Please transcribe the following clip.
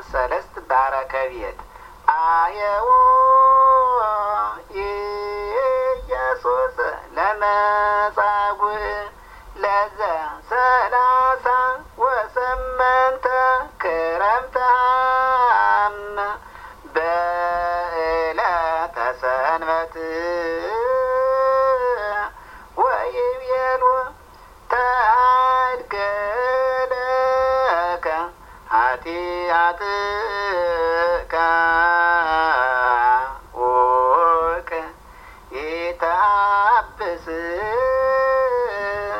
ሰለስት ባረከቤት አየው ኢየሱስ ለመጻጉዕ ለዘ 38 ክረምተ በዕለተ ሰንበት ወይቤሎ ተአድገለከ ኃጢአትከ